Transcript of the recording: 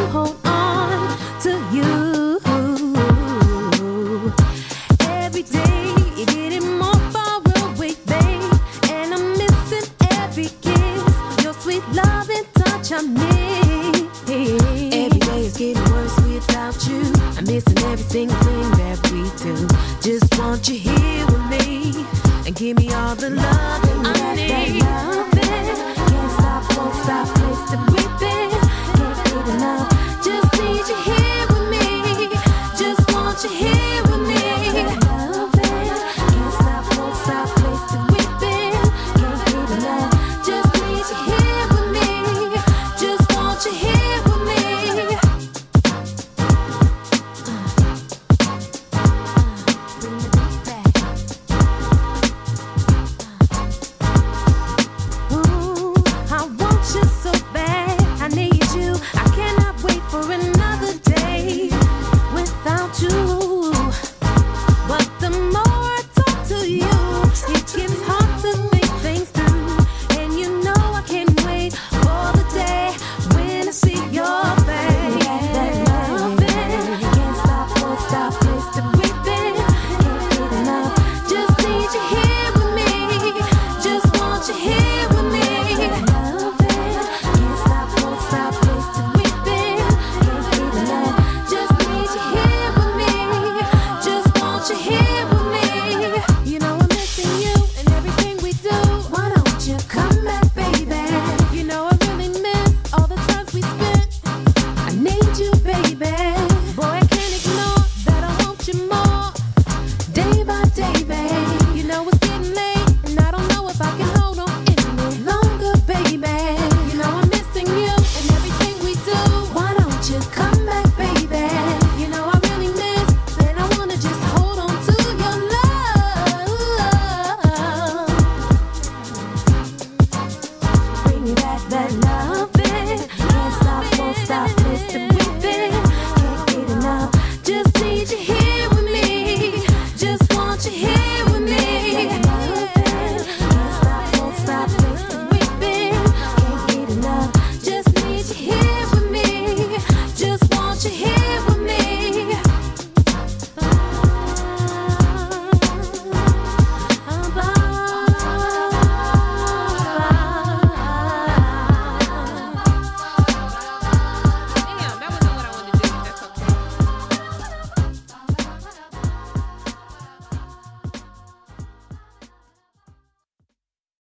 hold on to you. Every day you're getting more far away, babe, and I'm missing every kiss. Your sweet love and touch I miss. Every day is getting worse without you. I'm missing every single thing that we do. Just want you here with me and give me all the love